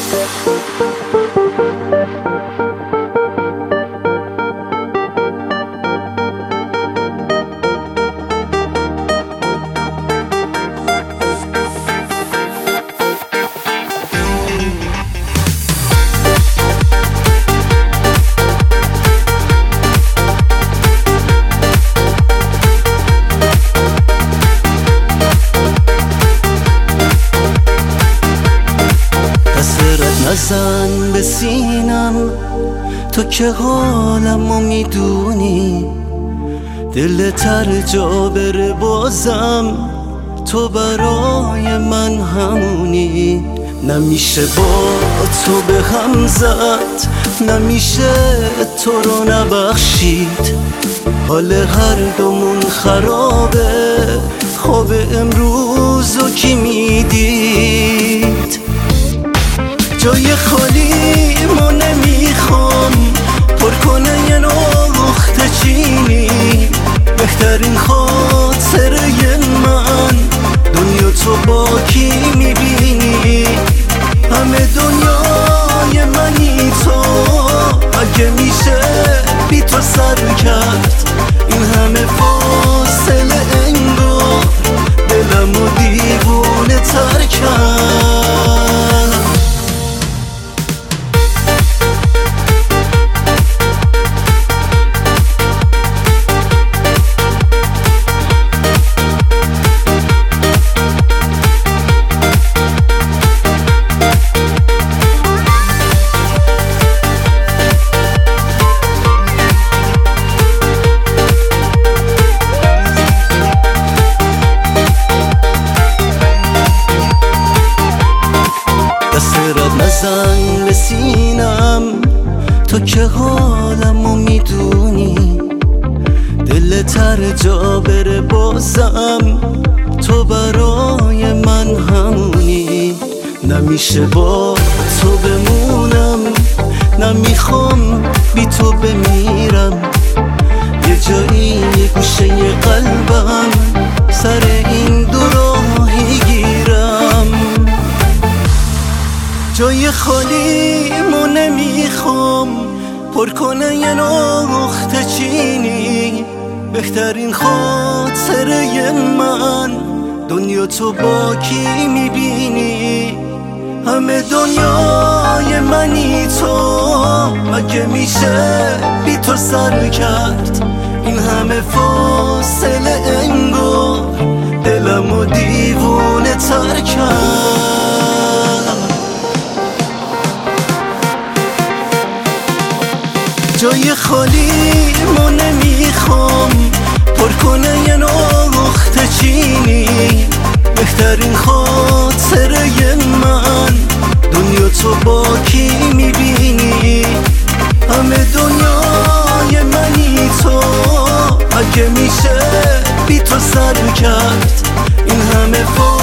نزن به سینم تو که حالمو میدونی، دلت هر جا بره بازم تو برای من همونی. نمیشه با تو به هم زد، نمیشه تو رو نبخشید، حال هر دومون خرابه، خواب امروزو کی میدید؟ جای خالی ما نمیخوام پر کنه یه نقطه چینی، بهترین خاطره من دنیا تو با کی میبینی؟ همه دنیای منی تو، اگه میشه بی تو سر کرد این همه فاصله، انگار دلمو دیوونه تر کرد. نزن به سینم تو که حالمو میدونی، دلت هر جا بره بازم تو برای من همونی. نمیشه با تو بمونم، نمیخوام بی تو بمیرم، یه جایی یه گوشه قلبم سر این دو راهی گیرم. جای خالی ما نمیخوام پر کنه یه نقطه چینی، بهترین خاطره من دنیا تو با کی میبینی؟ همه دنیای منی تو، اگه میشه بی تو سر کرد این همه فاصله، انگار دلمو دیوونه تر کرد. جای خالی ما نمیخوام پر کنه یه نقطه چینی، بهترین خاطره من دنیا تو با کی میبینی؟ همه دنیای منی تو، اگه میشه بی تو سر کرد این همه